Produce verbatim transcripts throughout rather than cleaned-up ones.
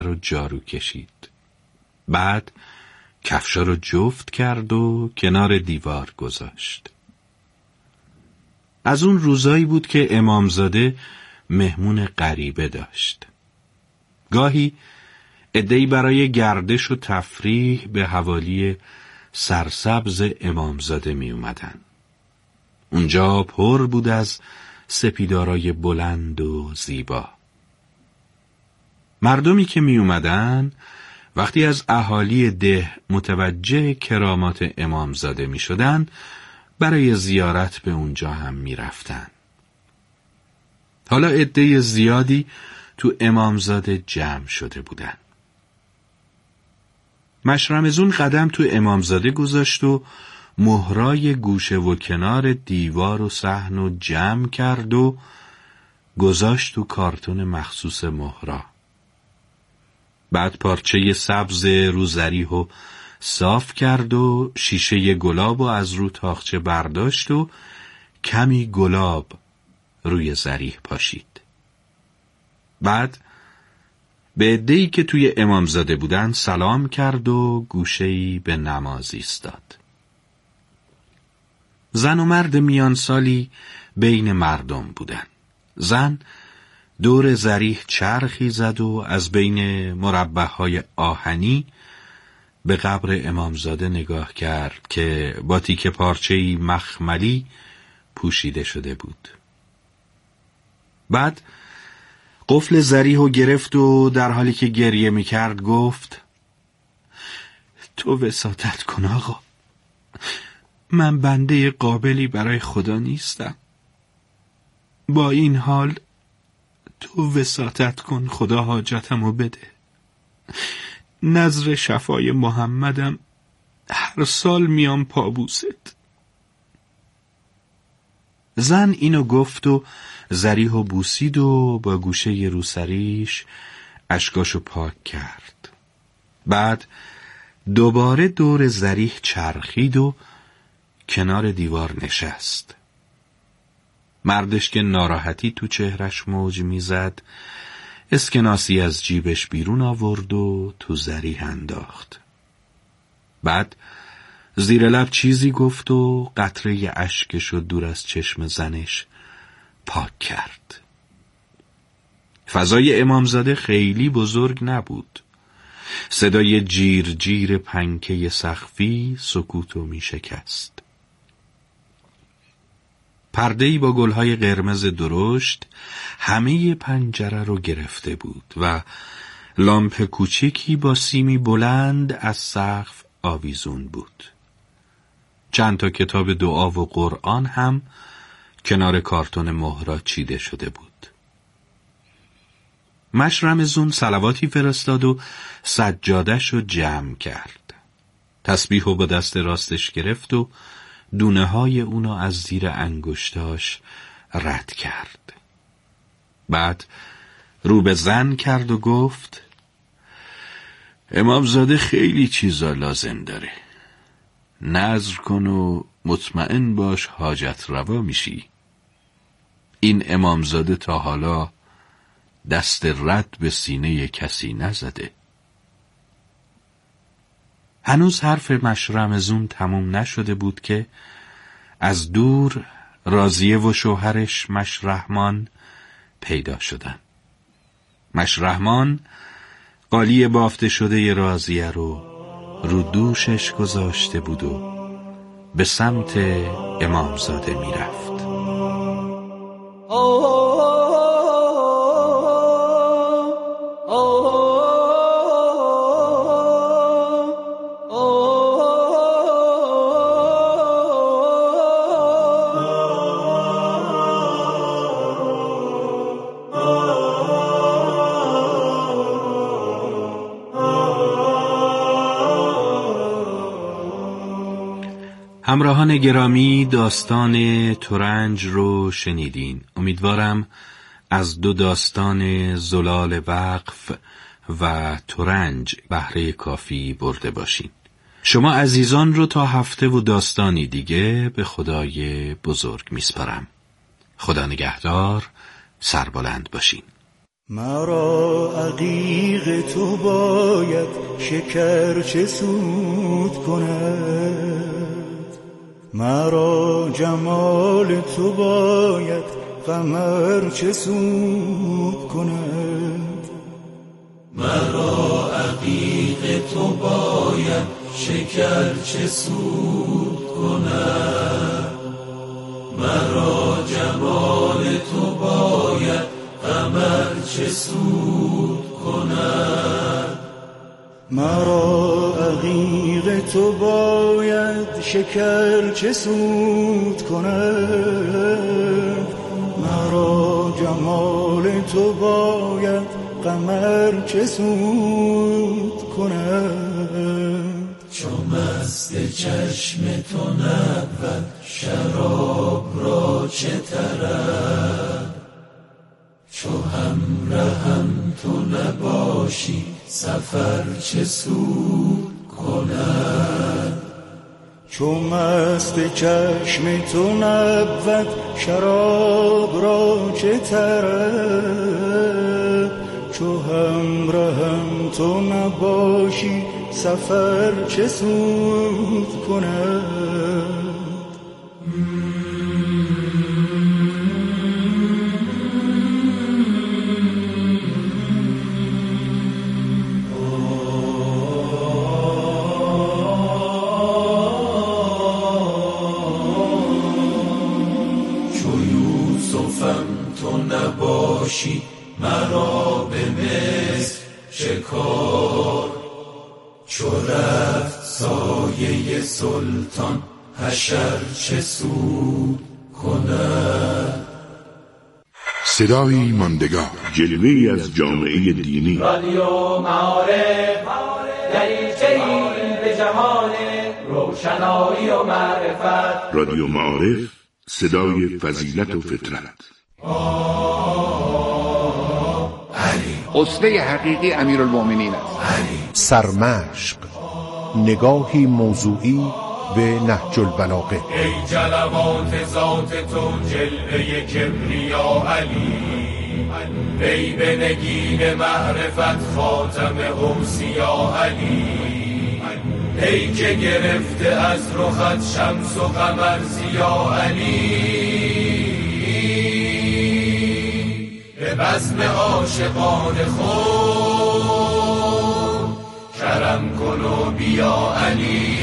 رو جارو کشید. بعد کفشا رو جفت کرد و کنار دیوار گذاشت. از اون روزایی بود که امامزاده مهمون غریبه داشت. گاهی عده‌ای برای گردش و تفریح به حوالی سرسبز امامزاده می اومدن. اونجا پر بود از سپیدارای بلند و زیبا. مردمی که می اومدن وقتی از اهالی ده متوجه کرامات امامزاده می شدن برای زیارت به اونجا هم می رفتن. حالا عده زیادی تو امامزاده جمع شده بودن. مشرمزون قدم تو امامزاده گذاشت و مهرای گوشه و کنار دیوار و صحن و جمع کرد و گذاشت تو کارتون مخصوص مهرا. بعد پارچه سبز رو زریحو صاف کرد و شیشه گلاب و از رو تاقچه برداشت و کمی گلاب روی زریح پاشید. بعد به عده‌ای که توی امامزاده بودن سلام کرد و گوشه‌ای به نماز ایستاد. زن و مرد میان سالی بین مردم بودن. زن دور زریح چرخی زد و از بین مربع‌های آهنی به قبر امامزاده نگاه کرد که با تیکه پارچه‌ای مخملی پوشیده شده بود. بعد قفل زریحو گرفت و در حالی که گریه می‌کرد گفت: تو وساطت کن آقا، من بنده قابلی برای خدا نیستم. با این حال تو وساطت کن، خدا حاجتمو بده. نذر شفای محمدم هر سال میام پابوست. زن اینو گفت و زریحو بوسید و با گوشه روسریش اشکاشو پاک کرد. بعد دوباره دور زریح چرخید و کنار دیوار نشست. مردش که ناراحتی تو چهرش موج میزد اسکناسی از جیبش بیرون آورد و تو زریح انداخت. بعد زیر لب چیزی گفت و قطره اشکشو دور از چشم زنش پاک کرد. فضای امامزاده خیلی بزرگ نبود. صدای جیر جیر پنکه سقفی سکوتو می شکست. پرده‌ای با گلهای قرمز درشت همه پنجره رو گرفته بود و لامپ کوچیکی با سیمی بلند از سقف آویزون بود. چند تا کتاب دعا و قرآن هم کنار کارتون مهرا چیده شده بود. مشرمزون صلواتی فرستاد و سجادش رو جمع کرد. تسبیح رو با دست راستش گرفت و دونه های اونو از زیر انگشتاش رد کرد. بعد رو به زن کرد و گفت: امامزاده خیلی چیزا لازم داره. نذر کن و مطمئن باش حاجت روا میشی. این امامزاده تا حالا دست رد به سینه کسی نزده. هنوز حرف مشرمزون تموم نشده بود که از دور راضیه و شوهرش مشرحمان پیدا شدن. مشرحمان قالی بافته شده راضیه رو رو دوشش گذاشته بود و به سمت امامزاده می رفت. همراهان گرامی، داستان ترنج رو شنیدین. امیدوارم از دو داستان زلال وقف و ترنج بهره کافی برده باشین. شما عزیزان رو تا هفته و داستانی دیگه به خدای بزرگ میسپارم. خدا نگهدار، سربلند باشین. مرا عقیق تو باید شکر چه سود کند، مرا جمال تو باید قمر چه سود کند. مرا عقیق تو باید شکر چه سود کند، مرا جمال تو باید قمر چه سود کند. مرا عقیق تو باید شکر چه سود کند، مرا جمال تو باید قمر چه سود کند. چو مست چشم تو نبود شراب را چه طرب، چو همراهم تو نباشی سفر چه سود کند. چو مست چشم تو نبود شراب را چه طرب، چو همراهم تو نباشی سفر چه سود کند. تو نباشی مرا به مصر شکار، چو رفت سایه سلطان حشر چه سود کند. صدایی ماندگار، جلوه‌ای از جامعه دینی. رادیو معارف، دریچه‌ای به جهان روشنایی و معرفت. رادیو معارف، صدای فضیلت و فطرت. اسوه حقیقی امیرالمومنین است. سرمشق، نگاهی موضوعی به نهج البلاغه. ای جلوات ذات تو جلوه کبریا علی، ای به نگین معرفت خاتم اوصیا علی، ای که گرفته از رخت شمس و قمر ضیا علی. به بزم عاشقان خود کرم کن و بیا علی.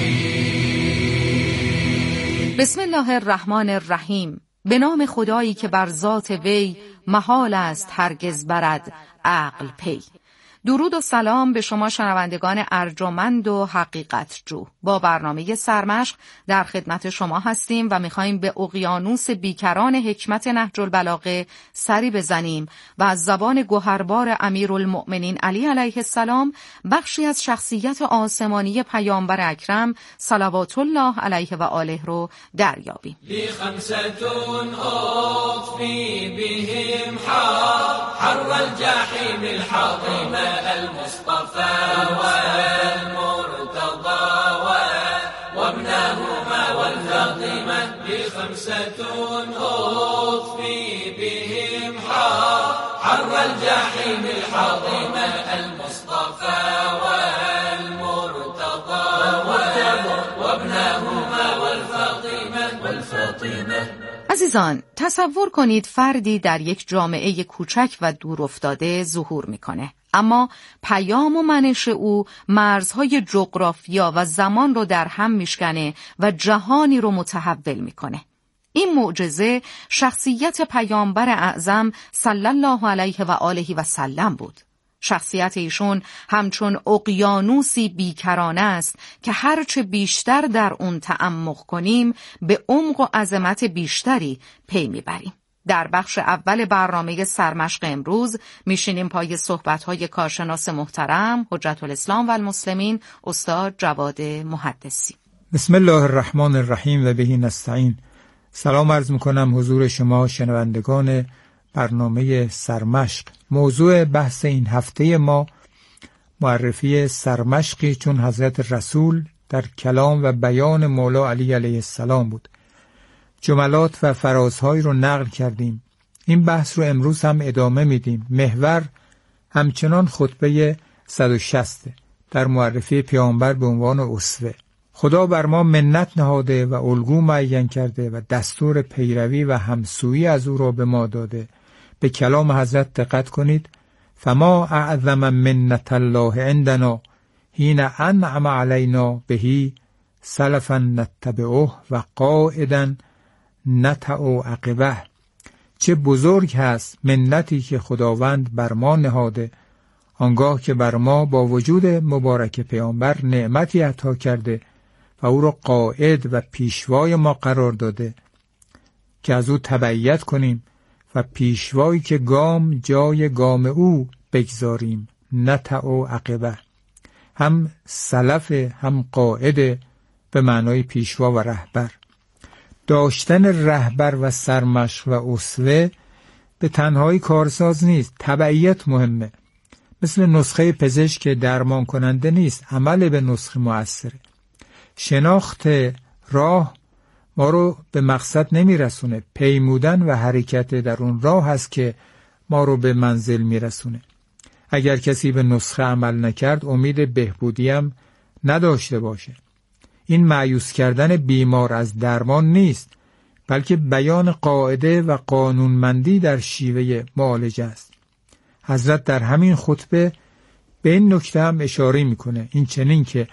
بسم الله الرحمن الرحیم. به نام خدایی که بر ذات وی محال است هرگز برد عقل پی. درود و سلام به شما شنوندگان ارجمند و حقیقت جو. با برنامه سرمشق در خدمت شما هستیم و میخوایم به اقیانوس بیکران حکمت نهج البلاغه سری بزنیم و از زبان گوهربار امیرالمؤمنین علی علیه السلام بخشی از شخصیت آسمانی پیامبر اکرم صلوات الله علیه و آله رو دریابیم. لی خمستون اطفی بهم حر حر الجحیم الحاطمه المصطفى والمرتضى وابنهما والفاطمة بخمسة أطفي بهم حر حر الجحيم الحاطمة المصطفى والمرتضى وابنهما والفاطمة والفاطمة. عزیزان، تصور کنید فردی در یک جامعه کوچک و دور افتاده ظهور میکنه، اما پیام و منش او مرزهای جغرافیا و زمان رو در هم میشکنه و جهانی رو متحول میکنه. این معجزه شخصیت پیامبر اعظم صلی الله علیه و آله و سلم بود. شخصیت ایشون همچون اقیانوسی بیکرانه است که هرچه بیشتر در اون تعمق کنیم به عمق و عظمت بیشتری پی میبریم. در بخش اول برنامه سرمشق امروز میشینیم پای صحبت‌های کارشناس محترم حجت الاسلام و المسلمین استاد جواد محدثی. بسم الله الرحمن الرحیم و بهی نستعین. سلام عرض میکنم حضور شما شنوندگان برنامه سرمشق. موضوع بحث این هفته ما معرفی سرمشقی چون حضرت رسول در کلام و بیان مولا علی علیه السلام بود. جملات و فرازهایی رو نقل کردیم. این بحث رو امروز هم ادامه میدیم. محور همچنان خطبه صد و شصت در معرفی پیامبر به عنوان اسوه. خدا بر ما منت نهاده و الگو معین کرده و دستور پیروی و همسویی از او را به ما داده. به کلام حضرت دقت کنید. فما اعظم منت الله عندنا حین انعم علینا بهی سلفا نتبعه و قائدا نطع عقبه. چه بزرگ هست منتی که خداوند بر ما نهاده آنگاه که بر ما با وجود مبارک پیامبر نعمتی عطا کرده و او را قائد و پیشوای ما قرار داده که از او تبعیت کنیم و پیشوایی که گام جای گام او بگذاریم. نطع و عقبه، هم سلف هم قائد به معنای پیشوا و رهبر. داشتن رهبر و سرمشق و اسوه به تنهایی کارساز نیست، تبعیت مهمه. مثل نسخه پزشک که درمان کننده نیست، عمل به نسخه مؤثره. شناخت راه ما رو به مقصد نمیرسونه، پیمودن و حرکت در اون راه هست که ما رو به منزل میرسونه. اگر کسی به نسخه عمل نکرد امید بهبودی هم نداشته باشه. این مایوس کردن بیمار از درمان نیست، بلکه بیان قاعده و قانونمندی در شیوه معالجه است. حضرت در همین خطبه به این نکته هم اشاره میکنه، این چنین که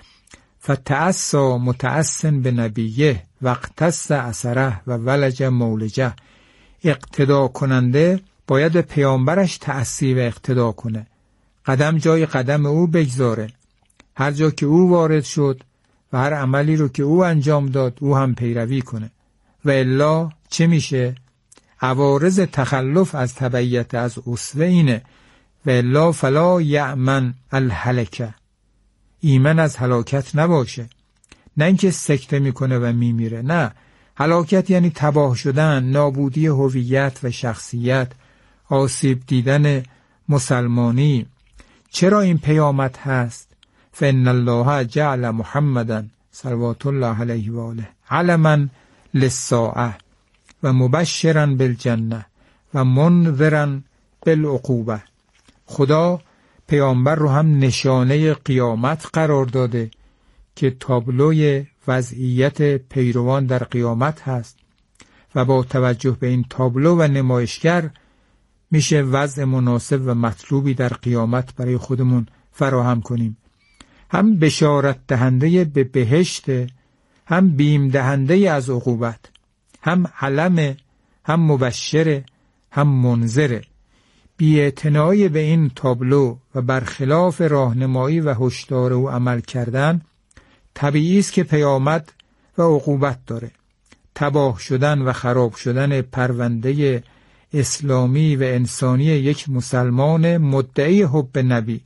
فتعصا متعصن به نبیه وقتص اثره و ولج مولجه. اقتدا کننده باید به پیامبرش تعصی و اقتدا کنه، قدم جای قدم او بگذاره، هر جا که او وارد شد و هر عملی رو که او انجام داد او هم پیروی کنه. و الا چه میشه؟ عوارض تخلف از تبعیت از اسوه اینه و الا فلا یأمن الهلکه، ایمن از هلاکت نباشه. نه اینکه سکته میکنه و میمیره، نه، هلاکت یعنی تباه شدن، نابودی هویت و شخصیت، آسیب دیدن مسلمانی. چرا این پیامت هست؟ فإن الله جعل محمدا صلوات الله علیه و آله علما للساعه و مبشرا بالجنه و منذرا بالعقوبه. خدا پیامبر رو هم نشانه قیامت قرار داده که تابلوی وضعیت پیروان در قیامت هست و با توجه به این تابلو و نمایشگر میشه وضع مناسب و مطلوبی در قیامت برای خودمون فراهم کنیم. هم بشارت دهنده به بهشت، هم بیم دهنده از عقوبت، هم علم، هم مبشر، هم منذر. بی‌اعتنایی به این تابلو و برخلاف راهنمایی و هشدار او عمل کردن طبیعی است که پیامد و عقوبت داره. تباه شدن و خراب شدن پرونده اسلامی و انسانی یک مسلمان مدعی حب نبی.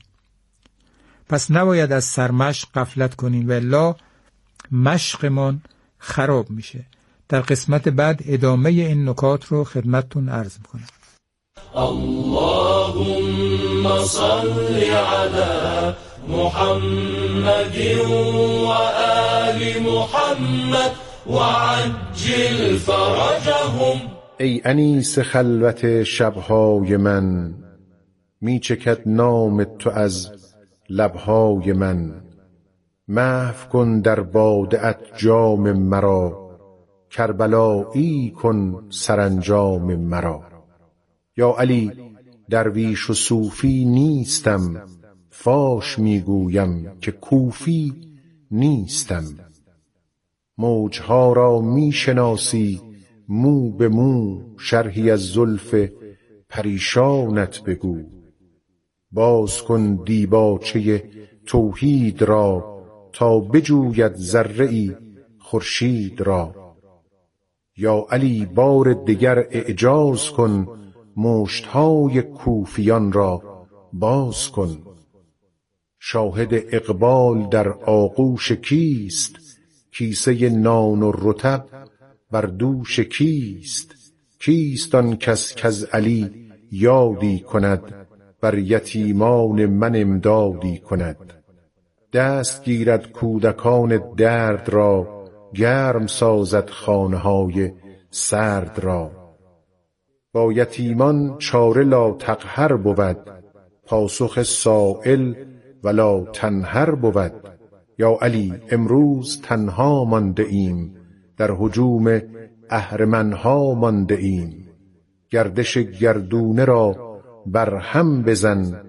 پس نباید از سرمشق غفلت کنیم و الا مشقمان خراب میشه. در قسمت بعد ادامه این نکات رو خدمتتون عرض میکنم. اللهم صل علی محمد و آل محمد و عجل فرجهم. ای انیس خلوت شبهای من، می چکد نام تو از لبهای من. محو کن در باده ات جام مرا، کربلایی کن سرانجام مرا. یا علی درویش و صوفی نیستم، فاش میگویم که کوفی نیستم. موجها را میشناسی مو به مو، شرحی از زلف پریشانت بگو. باز کن دیباچه توحید را، تا بجوید ذره‌ای خورشید را. یا علی بار دگر اعجاز کن، مشتهای کوفیان را باز کن. شاهد اقبال در آغوش کیست؟ کیسه نان و رطب بر دوش کیست؟ کیست آن کس کز علی یادی کند، بر یتیمان من امدادی کند؟ دست گیرد کودکان درد را، گرم سازد خانه‌های سرد را. با یتیمان چاره لا تقهر بود، پاسخ سائل ولا تنهر بود. یا علی امروز تنها مانده ایم، در هجوم اهرمنها مانده ایم. گردش گردونه را برهم بزن،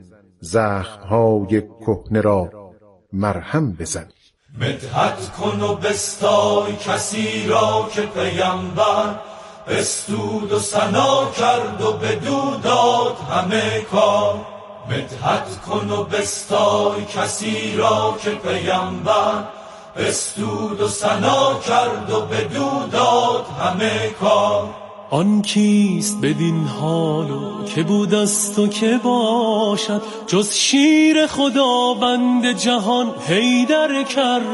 زخمهای کهنه را مرهم بزن. مدحت کن و بستای کسی را که پیامبر بستود و ثنا کرد و بدو داد همه کار. مدحت کن و بستای کسی را که پیامبر بستود و ثنا کرد و بدو داد همه کار. آن کیست بدین حالو که بود است و که باشد، جز شیر خداوند جهان حیدر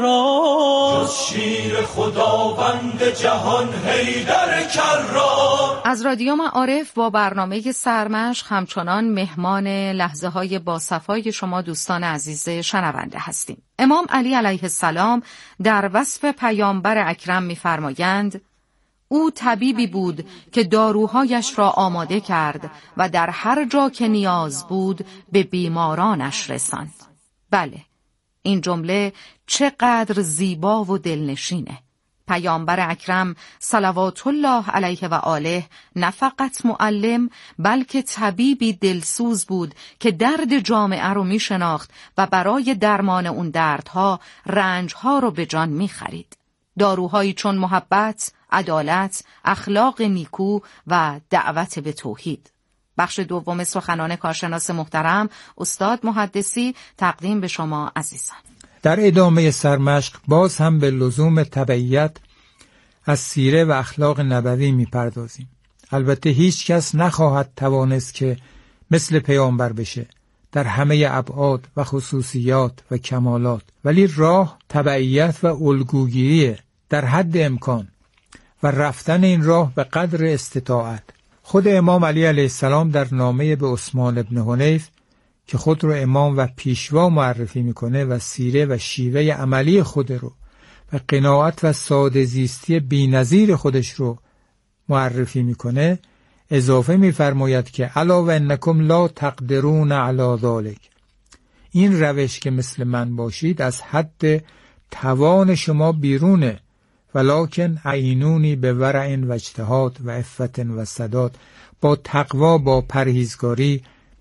کرار. جز شیر خداوند جهان حیدر کرار. از رادیو معارف با برنامه سرمشق همچنان مهمان لحظه های باصفای شما دوستان عزیز شنونده هستیم. امام علی علیه السلام در وصف پیامبر اکرم می‌فرمایند: او طبیبی بود که داروهایش را آماده کرد و در هر جا که نیاز بود به بیمارانش رساند. بله، این جمله چقدر زیبا و دلنشینه. پیامبر اکرم صلوات الله علیه و آله نه فقط معلم بلکه طبیبی دلسوز بود که درد جامعه رو می شناخت و برای درمان اون دردها رنجها رو به جان می خرید. داروهایی چون محبت، عدالت، اخلاق نیکو و دعوت به توحید. بخش دوم سخنان کارشناس محترم استاد محدثی تقدیم به شما عزیزان. در ادامه سرمشق باز هم به لزوم تبعیت از سیره و اخلاق نبوی میپردازیم. البته هیچ کس نخواهد توانست که مثل پیامبر بشه در همه ابعاد و خصوصیات و کمالات، ولی راه تبعیت و الگوگیریه در حد امکان و رفتن این راه به قدر استطاعت. خود امام علی علیه السلام در نامه به عثمان ابن حنیف که خود رو امام و پیشوا معرفی میکنه و سیره و شیوه عملی خود رو و قناعت و ساده زیستی بی‌نظیر خودش رو معرفی میکنه، اضافه میفرماید که الا و انکم لا تقدرون علی ذلک، این روش که مثل من باشید از حد توان شما بیرونه، ولکن عینونی به ورع و اجتهاد و عفت و سداد، با تقوا، با پرهیزگاری،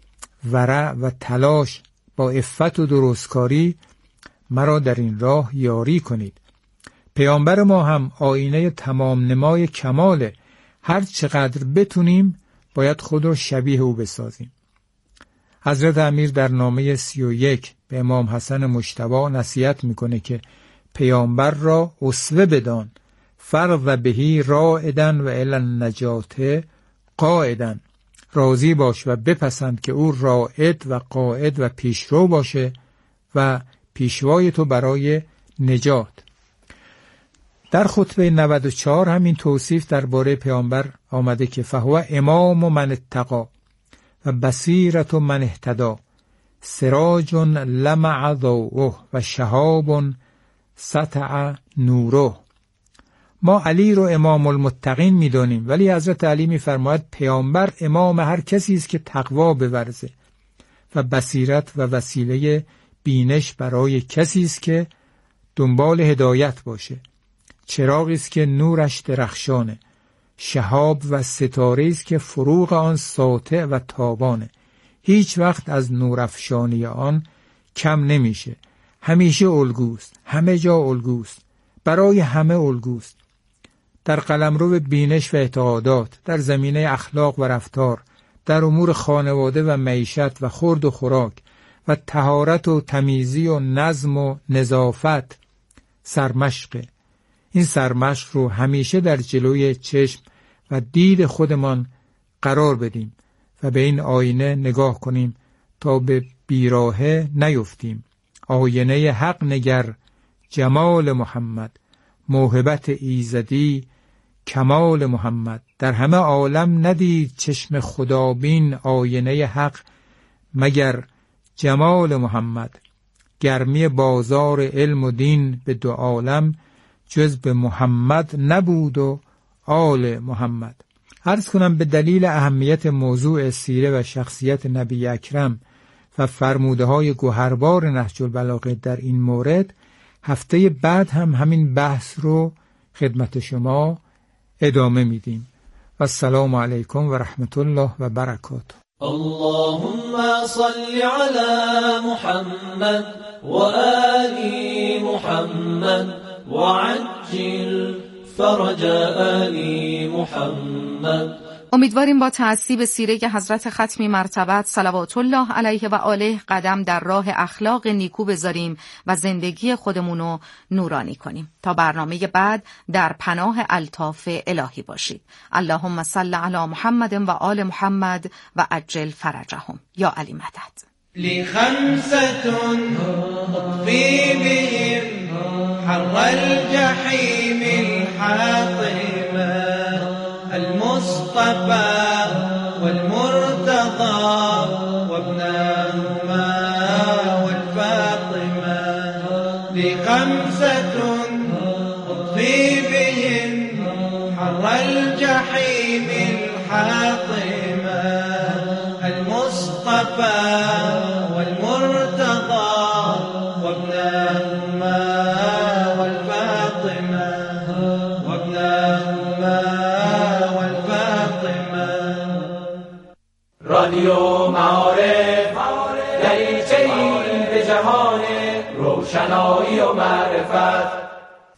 ورع و تلاش، با عفت و درستکاری مرا در این راه یاری کنید. پیامبر ما هم آینه تمام نمای کماله. هر چقدر بتونیم باید خود رو شبیه او بسازیم. حضرت امیر در نامه سی و یک به امام حسن مجتبی نصیحت میکنه که پیامبر را اسوه بدان، فرض و بهی رائدن و الی النجات قائدن، راضی باش و بپسند که او رائد و قائد و پیشرو باشه و پیشوای تو برای نجات. در خطبه نود و چهار همین توصیف درباره پیامبر آمده که فهو امام من اتقا و بصیرت من اهتدا، سراج لمع ضوءه و شهاب سطع نوره. ما علی رو امام المتقین میدونیم، ولی حضرت علی میفرماید پیامبر امام هر کسی است که تقوا بورزه و بصیرت و وسیله بینش برای کسی است که دنبال هدایت باشه. چراغی است که نورش درخشانه، شهاب و ستاره است که فروغ آن ساطع و تابانه، هیچ وقت از نورافشانی آن کم نمیشه، همیشه الگوست، همه جا الگوست، برای همه الگوست. در قلمرو بینش و اعتقادات، در زمینه اخلاق و رفتار، در امور خانواده و معیشت و خورد و خوراک و طهارت و تمیزی و نظم و نظافت سرمشق. این سرمشق رو همیشه در جلوی چشم و دید خودمان قرار بدیم و به این آینه نگاه کنیم تا به بیراهه نیفتیم. آینه حق نگر، جمال محمد، موهبت ایزدی، کمال محمد. در همه عالم ندید چشم خدابین آینه حق مگر جمال محمد. گرمی بازار علم و دین به دو عالم جز به محمد نبود و آل محمد. عرض کنم به دلیل اهمیت موضوع سیره و شخصیت نبی اکرم و فرموده های گوهربار نهج البلاغه در این مورد، هفته بعد هم همین بحث رو خدمت شما ادامه میدیم. و السلام علیکم و رحمت الله و برکاته. اللهم صل على محمد و آل محمد و عجل فرج آل محمد. امیدواریم با تعصیب سیره حضرت ختمی مرتبت صلوات الله علیه و آله قدم در راه اخلاق نیکو بذاریم و زندگی خودمونو نورانی کنیم. تا برنامه بعد در پناه الطاف الهی باشید. اللهم صل علی محمد و آل محمد و عجل فرجهم. یا علی مدد. لخمسة اطفي بهم حر الجحيم الحاطمة المصطفى والمرتضى وابناهما والفاطمة. لخمسة اطفي بهم حر الجحيم الحاطمة المصطفى والمرتضى وابناهما والفاطمة وابناهما والفاطمة. رادیو معارف دریچه‌ای به جهان روشنایی و معرفت.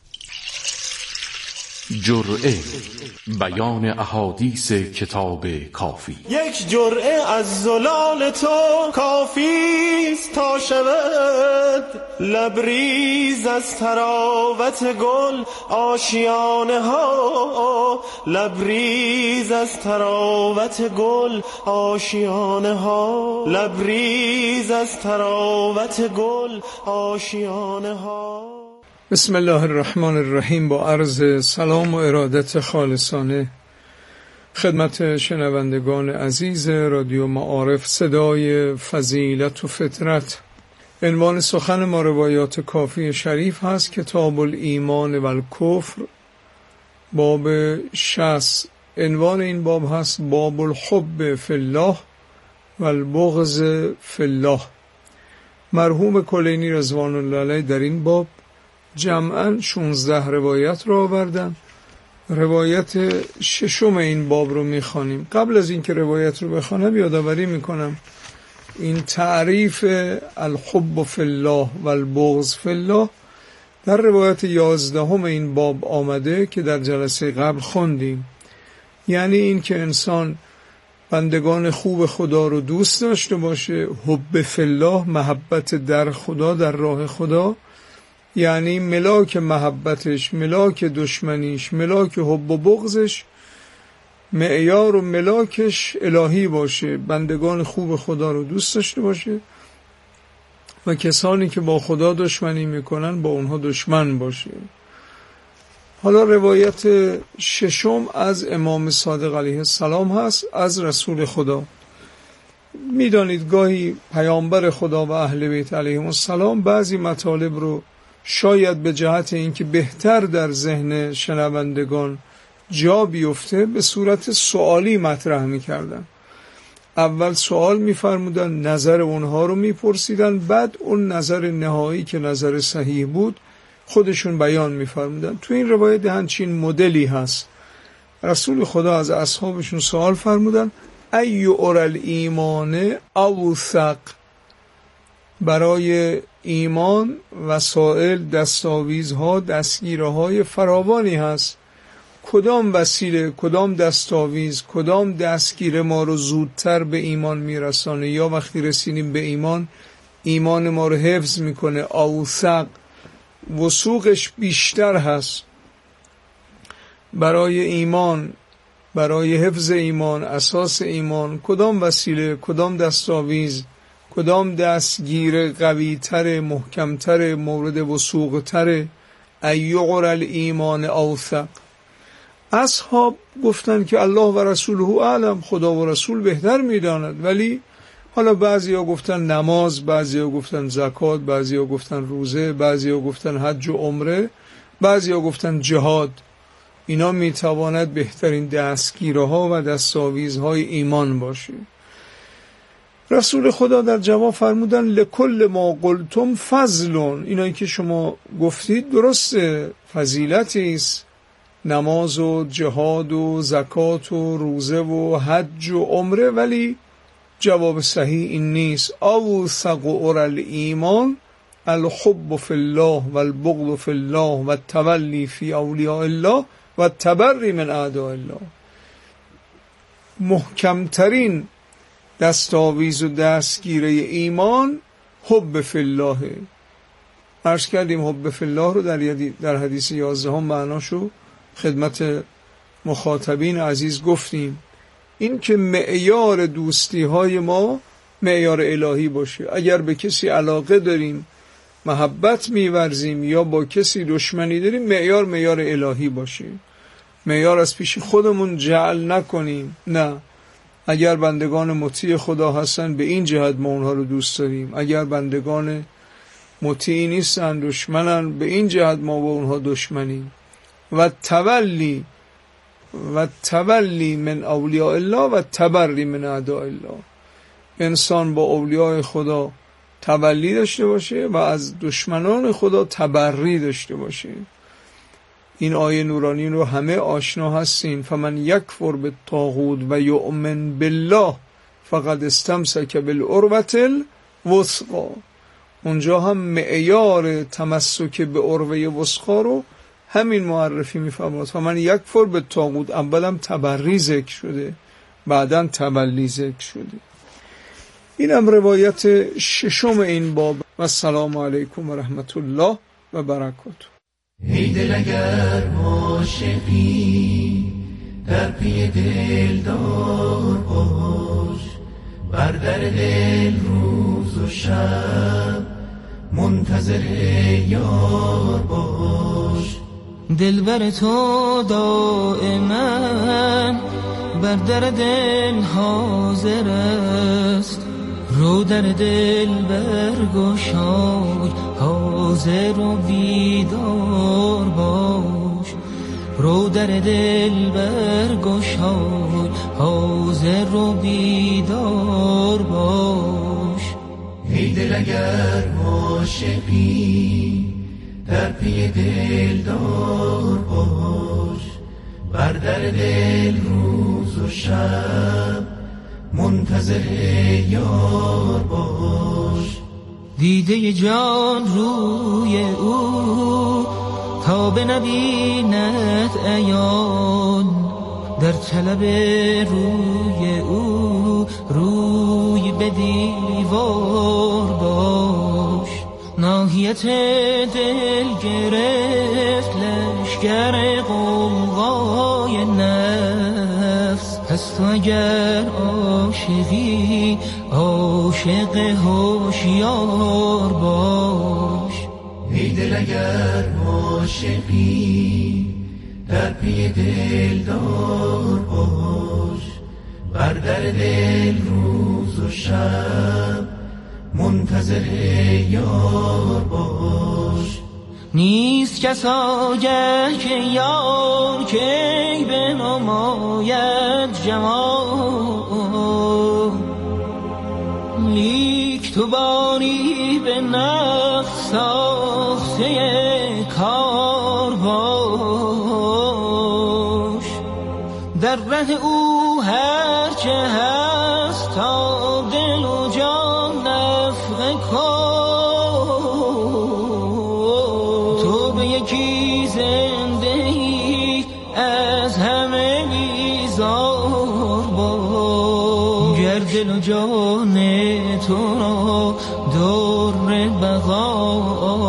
جرعه بیان احادیث کتاب کافی. یک جرعه از زلال تو کافیست تا شود لبریز از تراوت گل آشیانه ها. لبریز از تراوت گل آشیانه ها. لبریز از تراوت گل آشیانه ها. بسم الله الرحمن الرحیم. با عرض سلام و ارادت خالصانه خدمت شنوندگان عزیز رادیو معارف صدای فضیلت و فطرت. عنوان سخن ما روایات کافی شریف هست، کتاب الایمان و الکفر، باب شصت. عنوان این باب هست باب الحب فی الله و البغض فی الله. مرحوم کلینی رضوان الله علیه در این باب جمعاً شانزده روایت را آوردن. روایت ششم این باب رو میخوانیم. قبل از اینکه روایت رو بخوانم یادآوری میکنم این تعریف الحب فی الله و البغض فی الله در روایت یازدهم این باب آمده که در جلسه قبل خوندیم. یعنی این که انسان بندگان خوب خدا رو دوست داشته باشه، حب فی الله، محبت در خدا، در راه خدا، یعنی ملاک محبتش، ملاک دشمنیش، ملاک حب و بغضش، معیار و ملاکش الهی باشه. بندگان خوب خدا رو دوست داشته باشه و کسانی که با خدا دشمنی میکنن با اونها دشمن باشه. حالا روایت ششم از امام صادق علیه السلام هست از رسول خدا. میدانید گاهی پیامبر خدا و اهل بیت علیهم السلام بعضی مطالب رو شاید به جهت اینکه بهتر در ذهن شنوندگان جا بیفته به صورت سوالی مطرح میکردن. اول سوال میفرمودن، نظر اونها رو میپرسیدن، بعد اون نظر نهایی که نظر صحیح بود خودشون بیان میفرمودن. تو این روایت همچین مدلی هست. رسول خدا از اصحابشون سوال فرمودن ای اورل ایمان اوثق، برای ایمان وسائل، دستاویزها، دستگیرهای فراوانی هست. کدام وسیله، کدام دستاویز، کدام دستگیر ما رو زودتر به ایمان میرسانه یا وقتی رسیدیم به ایمان ایمان ما رو حفظ میکنه؟ اوثق، وثوقش بیشتر هست. برای ایمان، برای حفظ ایمان، اساس ایمان، کدام وسیله، کدام دستاویز، کدام دستگیر قوی‌تر، محکم‌تر، مورد وثوق‌تر؟ ایعر الایمان اوثق. اصحاب گفتن که الله و رسوله اعلم، خدا و رسول بهتر میداند. ولی حالا بعضیا گفتن نماز، بعضیا گفتن زکات، بعضیا گفتن روزه، بعضیا گفتن حج و عمره، بعضیا گفتن جهاد. اینا میتواند بهترین دستگیرها و دستاویزهای ایمان باشه. رسول خدا در جواب فرمودن لکل ما قلتم فضلون، اینایی که شما گفتید درسته، فضیلتی است، نماز و جهاد و زکات و روزه و حج و عمره، ولی جواب صحیح این نیست. اوثق ار الایمان الحب فی الله و البغض فی الله و التولی فی اولیاء الله و التبری من اعداء الله. محکمترین دستاویز و دستگیره ایمان حب فی الله. عرض کردیم حب فی الله رو در در حدیث یازده هم معناشو خدمت مخاطبین عزیز گفتیم. این که معیار دوستی های ما معیار الهی باشه. اگر به کسی علاقه داریم، محبت می‌ورزیم یا با کسی دشمنی داریم، معیار معیار الهی باشه. معیار از پیش خودمون جعل نکنیم. نه، اگر بندگان مطیع خدا هستن به این جهت ما اونها رو دوست داریم، اگر بندگان مطیع نیستن دشمنن به این جهت ما با اونها دشمنیم. و تولی و تولی من اولیاء الله و تبری من اعداء الله. انسان با اولیاء خدا تولی داشته باشه و از دشمنان خدا تبری داشته باشه. این آیه نورانی رو همه آشنا هستین. فمن یکفر بالطاغوت و یؤمن بالله فقد استمسک بالعروة الوثقی. اونجا هم معیار تمسک به عروه وثقی رو همین معرفی می‌فرماد. فمن یکفر بالطاغوت، اولم تبری ذکر شده، بعداً تولی ذکر شده. اینم روایت ششم این باب. و السلام علیکم و رحمت الله و برکاته. ای دل اگر عاشقی در پی دلدار باش، بر در دل روز و شب منتظر یار باش. دلبر تو دائما بر در دل حاضر است، رو در دل برگشای حاضر و بیدار باش. رو در دل برگشای حاضر و بیدار باش. ای دل اگر عاشقی در پی دلدار باش، بر در دل روز و شب منتظر یار باش. دیده جان روی او تا بنبیند عیان، در طلب روی او روی به دیوار باش. ناحیت دل گرفت لشگر غوغای نفس، پس تو اگر عاشقی عاشق هوشیار باش. ای دل اگر عاشقی در پی دلدار باش، بر در دل روز و شب منتظر یار باش. نیست کس آگه که یار کی بنماید جمال، لیک تو باری به نفس ساخته کار باش. در ره او هر چه هست تا دل و جان نفع کن، تو به یکی زنده ای از همه بیزار باش. گر دل و جان تو را در بقا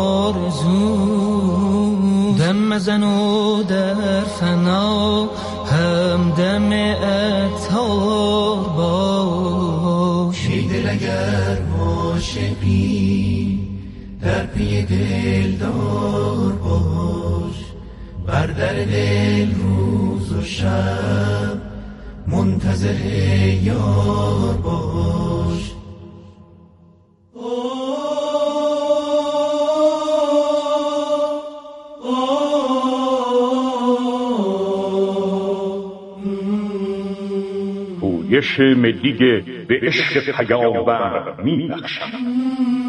آرزو، دم مزن و در فنا همدم عطار باش. ای دل اگر عاشقی در پی دلدار باش، بر در دل روز و شب منتظر یار باش. جوشش ملی به عشق پیامبر می بخشم.